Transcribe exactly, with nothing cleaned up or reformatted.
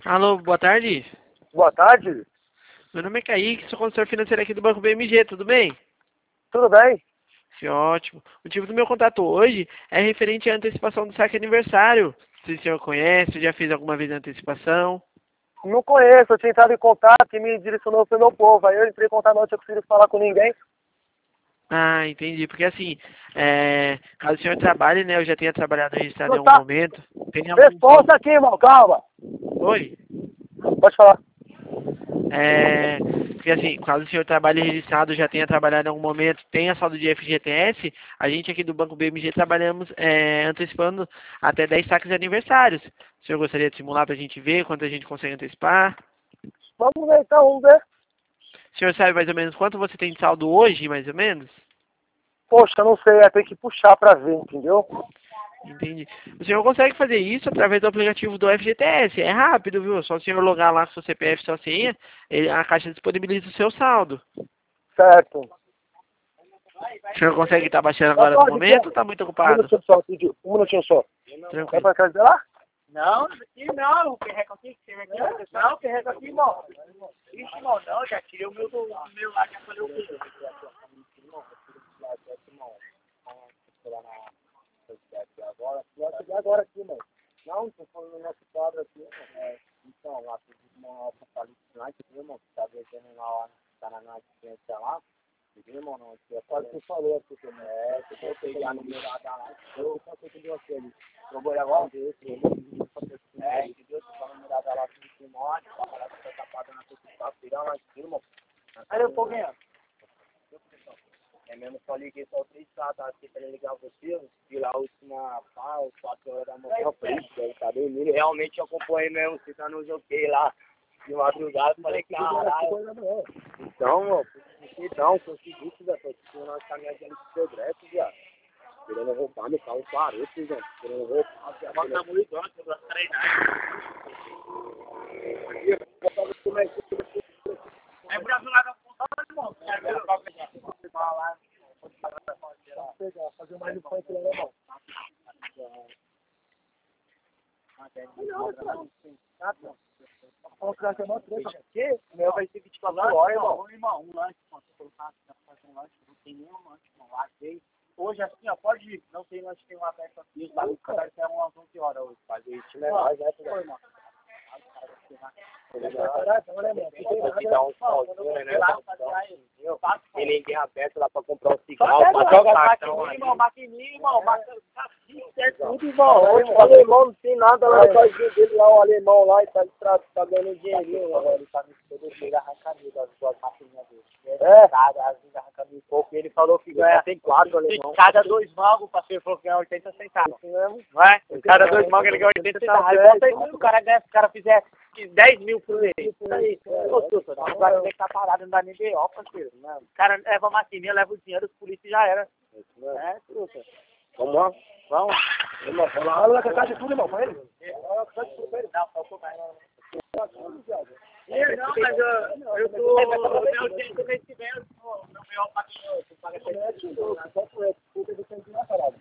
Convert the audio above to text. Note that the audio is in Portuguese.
Alô, boa tarde. Boa tarde. Meu nome é Kaique, sou consultor financeiro aqui do Banco B M G, tudo bem? Tudo bem? Sim, ótimo. O motivo do meu contato hoje é referente à antecipação do saque aniversário. Se o senhor conhece, já fez alguma vez a antecipação? Não conheço, eu tinha entrado em contato e me direcionou pro meu povo. Aí eu entrei em contato, não tinha conseguido falar com ninguém. Ah, entendi. Porque assim, é, caso o senhor trabalhe, né, eu já tenha trabalhado registrado em Não algum tá. momento, tem algum... Resposta aqui, irmão, calma. Oi? Pode falar. É, porque assim, caso o senhor trabalhe registrado, já tenha trabalhado em algum momento, tenha saldo de F G T S, a gente aqui do Banco B M G trabalhamos é, antecipando até dez saques aniversários. O senhor gostaria de simular para a gente ver quanto a gente consegue antecipar? Vamos ver então, vamos ver. O senhor sabe mais ou menos quanto você tem de saldo hoje, mais ou menos? Poxa, eu não sei, é ter que puxar pra ver, entendeu? Entendi. O senhor consegue fazer isso através do aplicativo do F G T S. É rápido, viu? Só o senhor logar lá com seu C P F e sua senha, ele- a Caixa disponibiliza o seu saldo. Certo. O senhor consegue estar baixando Tá agora no pode, momento ou Pedro. está muito Um ocupado? minutinho só, pediu. Um minutinho só. Quer Tranquilo. pra casa lá? Não, aqui não, o perreco aqui, que você aqui, é? Não, o perreco aqui, irmão. Ixi, irmão, não, já tirei o meu do o meu lá, já falei o quê? Agora, vai chegar agora aqui, mano. Não, tô falando no nosso quadro aqui, mano. É, então, lá, tem uma apocalipse lá, entendeu, irmão? Tá descendo lá, lá, tá na assistência lá. Entendeu, irmão? Não, é quase que você falou aqui também. É, você pode pegar no meu lado lá. Eu só sei que deu aquele. Eu vou agora ver esse. É, entendeu? Você fala no meu lado lá, tudo que morre, pra falar que tá tapado na sexta-feira, lá, irmão. Aí eu tô ganhando. É mesmo, só liguei só três caras, aqui pra ligar você, vi lá a última pá, os quatro horas da manhã, eu falei, deve tá dormindo, realmente eu acompanhei mesmo, você tá no joguei lá, de madrugada, falei, caralho. Então, mano, então, consegui, velho, tô nós caminhando ali de progresso, viado. Querendo roubar, meu carro parou, velho, querendo roubar, viado. Mas tá muito doido, eu gosto de treinar. É Brasil lá da ponta, irmão. É mesmo, pra pegar. Lá. Fazer mais um funk lá, irmão. O meu vai ser vinte e quatro horas, irmão. Irmão, um lanche, mano. Se colocar, fazer um lanche, não tem nenhum lanche, irmão. Achei. Hoje, assim, ó, pode ir. Não tem lanche, tem uma festa aqui. Os bagulhos vai ser umas onze horas hoje. Fazer isso, né? Foi, mano. Tem ninguém aberto lá pra comprar um cigarro, Só pra joga jogar maquininha, irmão, maquininha, irmão, maquininha, tudo, irmão. irmão. O alemão não tem nada lá no casinho dele lá, o alemão lá, e tá, tá, tá ganhando dinheirinho lá. Ele tá me todo cheio arrancando das duas maquininhas dele. É? Cada, às vezes arrancando um pouco. Ele falou que ganha. Tem quatro, alemão. Cada dois mangos, o parceiro falou que ganha oitenta centavos. Assim mesmo? Não é? Cada dois mangos ele ganha oitenta centavos. Aí bota aí quanto o cara ganha, se o cara fizer dez mil por mês. Isso aí. Ô, Tuta, não vai ter que estar parado, não dá nem B O, parceiro. O cara leva a maquininha, leva o dinheiro, os polícias já era. É, Tuta. Vamos lá? Vamos. Irmão, vamos lá. Olha lá com a caixa de tudo, irmão, pra ele. Não, faltou mais. Não, mas eu, eu tô. Eu tenho que mês que vem, meu B O paga. Só por esse, puta, ele tem que ir na parada.